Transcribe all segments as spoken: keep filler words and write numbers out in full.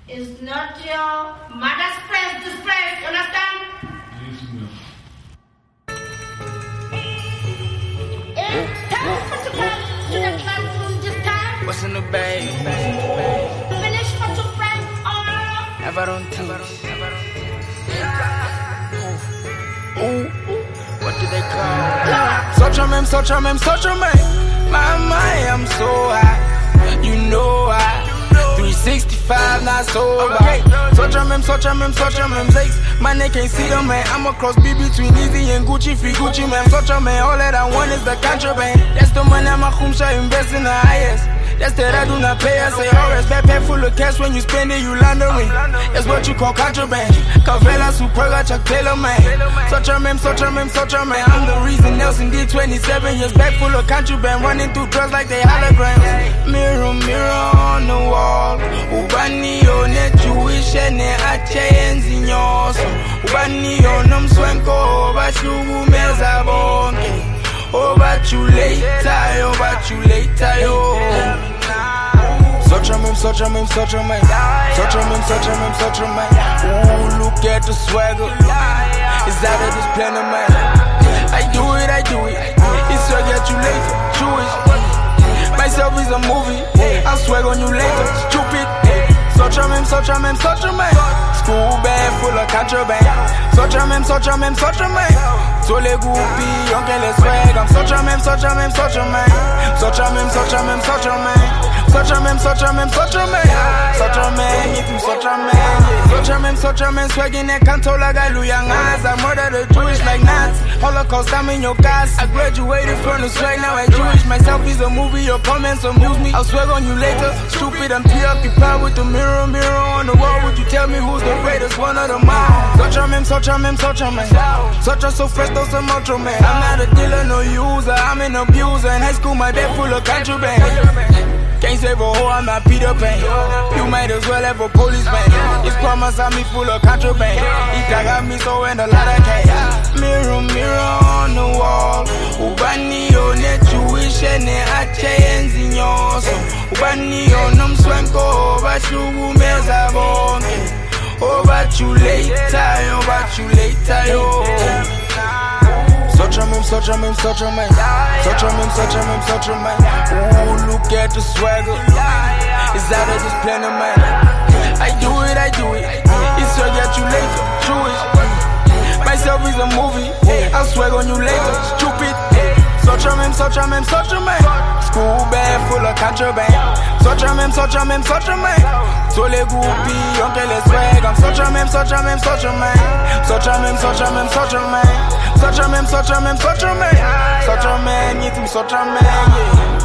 is not your mother's place, this place, you understand? Yes, ma'am. It's time for to go to the classroom this time. What's in the bag? Finish for to break all. Never don't think. Ooh, what do they call? Such a meme, such a meme, such a meme. My mind, I'm so high. You know I. three sixty-five, not sober. Such a meme, such a meme, such a meme. Sakes, my neck can't see the man. I'm a cross B between Easy and Gucci, free Gucci man. Such a man, all that I want is the contraband. That's the money I'm a khumsha, invest in the highest. That's that I do not pay, I say always. Backpack full of cash, when you spend it, you laundering. That's what you call contraband. Cavella, Superga, Chuck Taylor, man. Such a meme, such a meme, such a man. I'm the reason Nelson did twenty-seven years back full of contraband. Running through drugs like they holograms. Mirror, mirror on the wall. Ubani on it, Jewish and ache enzinyoso. Ubani on them swanko, bashugu meza bonke. Oh, but you later, oh, but you later, yo. Such a meme, such a meme, such a meme. Such a meme, such a meme, such a meme. Ooh, look at the swagger. It's out of this planet, man. I do it, I do it. It's swag at you later, Jewish. Myself is a movie. I'll swag on you later, stupid. Such a meme, such a meme, such a meme. School bag full of contraband. Such a meme, such a meme, such a meme. So les groupies, on qu'elle est swag. I'm such a meme, such a meme, such a meme. Such a meme, such a meme, such a meme. Such a meme, such a meme, such a meme. Such a meme, it is such a meme. Such a meme, such a meme, swag in that canto like I young eyes. I murder the Jewish like Nazi. Holocaust, I'm in your cast. I graduated from the swag, now I Jewish. Myself is a movie, your comments amuse me. I'll swag on you later. Stupid, I'm preoccupied with the mirror, mirror on the wall. Would you tell me who's the greatest one of them all? Such a meme, such a meme, such a meme. Such a so fresh, though some ultra man. I'm not a dealer, no user. I'm an abuser. In high school, my bed full of contraband. Can't save a hoe, I'm not Peter Pan. You might as well have a policeman. His promise on me full of contraband. He got me so in a lot of cash. Mirror, mirror on the wall. Ubani on it, Jewish and ache enzinyoso. Ubani on them swanko, bashugu meza bonke. Oh, but you later, oh, but you later, yo. Such a meme, such a meme, such a meme. Such a meme, such a meme, such a meme. Ooh, look at the swagger. It's out of this planet, man. I do it, I do it. It's swag at you later, Jewish. Myself is a movie. I'll swag on you later, stupid. Such a meme, such a meme, such a meme. School bag full of contraband. Such a meme, such a meme, such a meme. So les groupies, on qu'elle est swag. I'm such a meme, such a meme, such a meme. Such a meme, such a meme, such a meme. Such a meme, such a meme, such a meme. Such a meme, you think such a meme, yeah.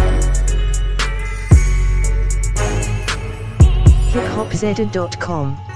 hip hop zeta dot com